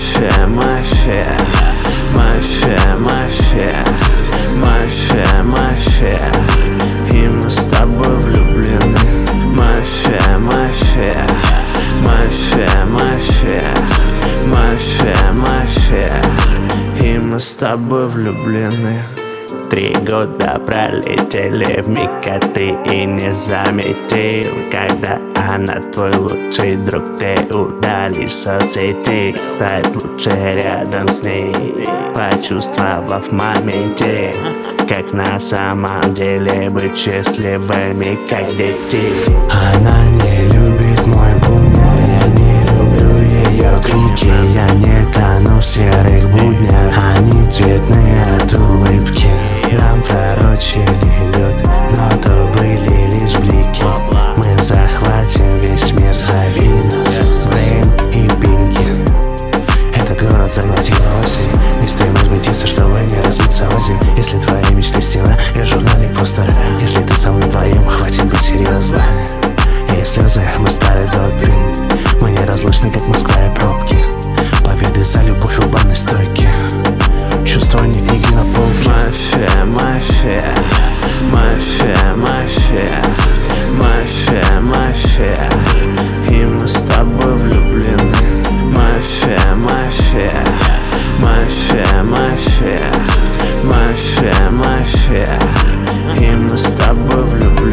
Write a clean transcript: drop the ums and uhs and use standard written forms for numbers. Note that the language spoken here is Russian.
Мафия, мафия, мафия, мафия, мафия, мафия, и мы с тобой влюблены. Мафия, мафия, мафия, мафия, мафия, мафия, и мы с тобой влюблены. 3 года пролетели вмиг, а ты и не заметил, когда она твой лучший друг. Ты удалишь соцсети, стать лучше рядом с ней, почувствовав в моменте, как на самом деле быть счастливыми, как дети. Она не любит мой бумер, я не люблю ее крики. Я не тону в серых буднях, они цветные от улыбки. Нам пророчили лед, но то были лишь блики. Мы захватим весь мир, зови нас Брейн и Бинги. Этот город заглотила осень, не стоим сбытиться, чтобы не разбиться озим. Если твои мечты стена, я журналик постера. Если ты со мной вдвоем, хватит быть серьезно. И слезы, мы старый допинг, мы неразлучны, как Москва и пробки. Победы за любовь у барной стойки, чувства не книги на полке. Мафия, мафия, мафия, мафия, мафия, мафия, и мы с тобой влюблены. Мафия, мафия, мафия, мафия, мафия, мафия, и мы с тобой влюблены.